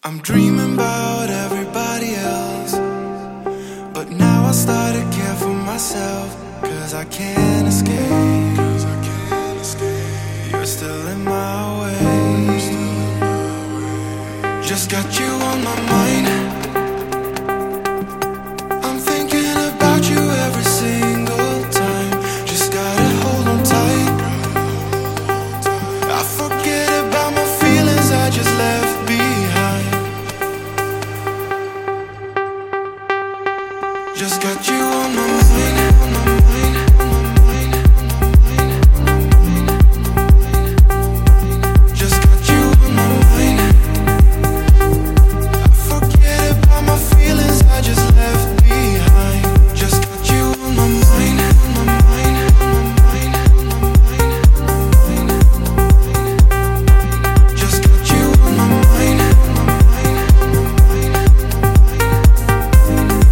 I'm dreaming about everybody else, but now I start to care for myself. Cause I can't escape. You're still in my way. Just got you on my mind. I'm thinking about you every single time. Just gotta hold on tight. I forget about my feelings I just left behind. Just got you on my mind, on my mind, on my mind, on my mind, on my mind. Just got you on my mind. I forget about my feelings I just left behind. Just got you on my mind, on my mind, on my mind, on my mind, on my mind. Just got you on my mind, on my mind, on my mind, on my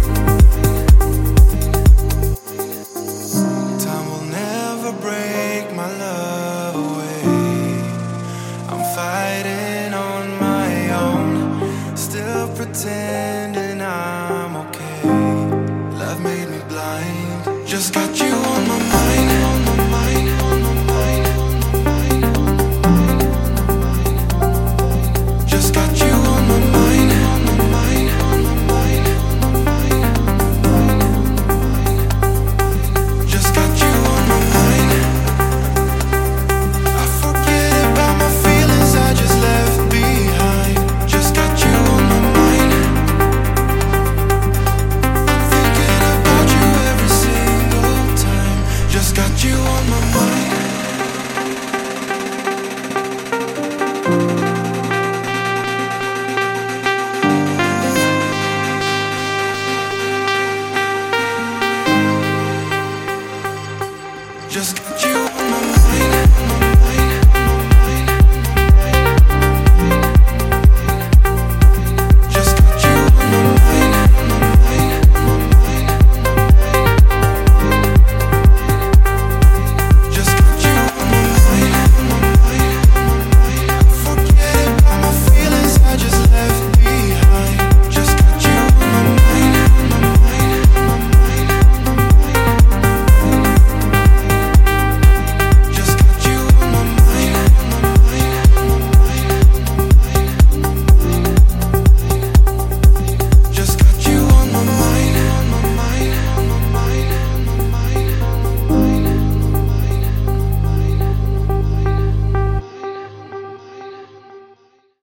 mind. Time will never break my love away. I'm fighting on my own, still pretend